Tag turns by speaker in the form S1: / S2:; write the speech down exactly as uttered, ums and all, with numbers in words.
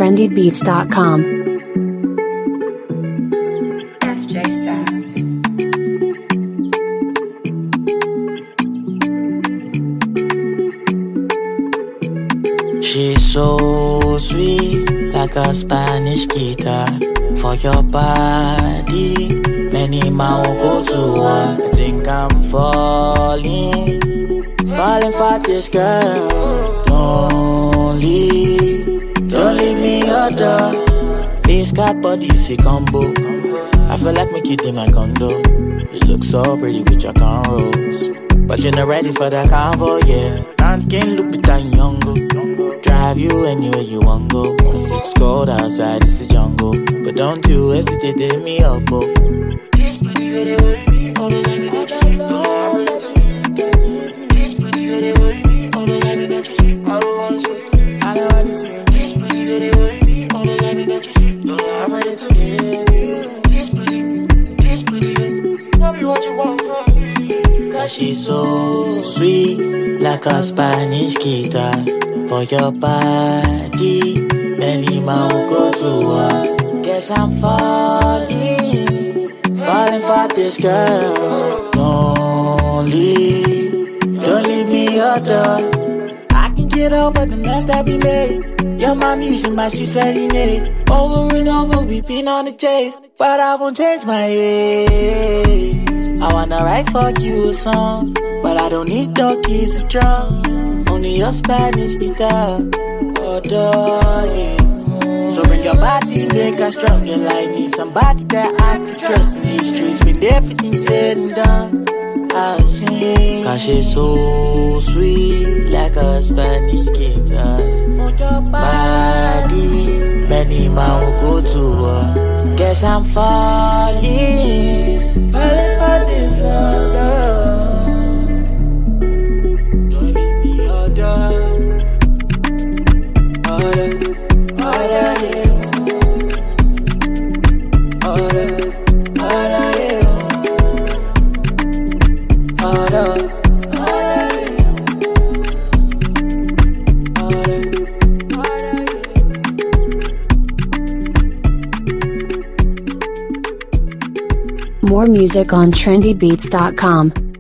S1: trendy beats dot com.
S2: F J Styles.
S3: She's so sweet, like a Spanish guitar. For your body, many man will go to war. I think I'm falling, falling for this girl. Don't leave, don't leave me your door. This cat body is a combo. I feel like me kid in my condo. You look so pretty with your cornrows, but you're not ready for that convo, yeah. Brown skin, look bit and younger. Drive you anywhere you want go. Cause it's cold outside, it's the jungle. But don't you hesitate to hit me up, oh. This pretty lady with me, all the lady that you see. No, I'm ready to see. This pretty lady with me, all the lady that you see. I don't wanna see you. I don't wanna see you. This pretty lady with me, all the lady that you see. No, I'm ready to give you. This pretty, this pretty lady, tell me what you want from me. Cause she's so sweet, like a Spanish guitar. For your body, many man will go to war. Guess I'm falling, falling for this girl. Don't leave, don't leave me your door. I can get over the mess that we made. Your mom using my sweet serenade. Over and over we've been on the chase, but I won't change my ways. I wanna write fuck you a song, but I don't need doggies to drum. Only your Spanish guitar, oh dog. So bring your body, make her stronger. Like need somebody that I can trust in these streets. When everything said and done, I'll sing. Cause she's so sweet, like a Spanish guitar. For your body, many man will go to her. Guess I'm falling, falling for this love.
S1: More music on trendy beats dot com.